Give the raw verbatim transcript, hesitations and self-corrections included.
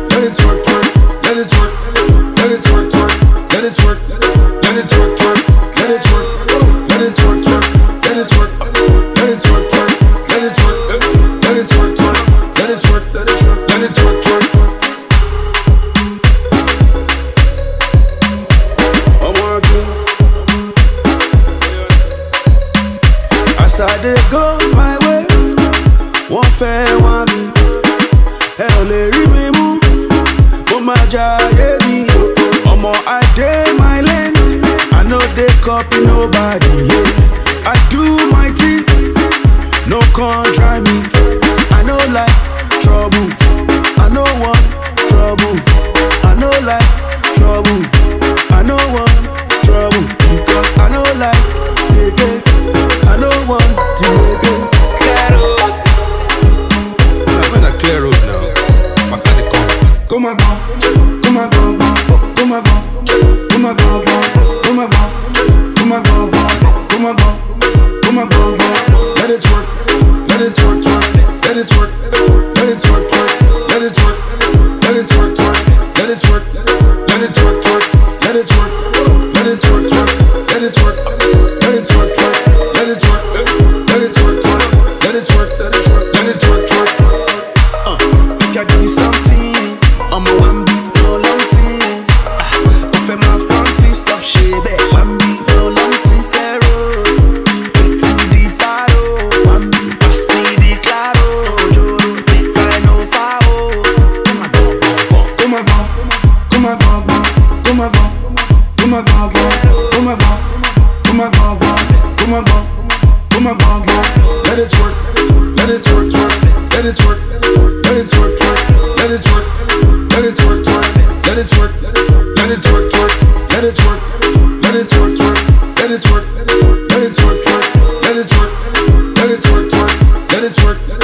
let it twerk, twerk, let it twerk, let it twerk, twerk, let it twerk, let it twerk, twerk, let it twerk, let it twerk, twerk, let it twerk, let it twerk, twerk, let it twerk, let it twerk, twerk, let it twerk, let it twerk, let it twerk, twerk. As I dey go my way, one fair one me, hell let me move. Oh my jaya me, omo I dey my lane, I know they copy nobody. Yeah, I do my thing, no con try me. I know like trouble, I know one trouble, I know like trouble, I know one trouble because I know like they get. I don't want to make it clear road. I'm on a clear road now. I can't come. Come on, come on, come on, come on, come on, come on, come on, come on, come on, come on, come on. Let it work, let it work, let it work, let it work, let it work, let it work, let it work, let it work, let it work, let it work, let it work, let it work, let it work. Let it twerk, let it twerk, twerk, let it twerk, let it twerk, let it twerk, twerk. Uh, make I give you something. I'm a one beat, no long thing. Uh, off my front teeth, stuff shit, one beat, no long thing. Zero, quick to the battle. One beat, pass me the claro. Joro, make I know foul. Come on, go, go, go. Come on, go, come on, go, go. Come on, go, come on, go, go. Come on, go, come on, go, go. Come on, go. Come on, come on, let it work, let it work, twerk, let it work, let it work, twerk, let it work, let it work, twerk, let it work, let it work, twerk, let it work, let it work, twerk, let it work, let it work, twerk, let it work, let it work, twerk, let it work.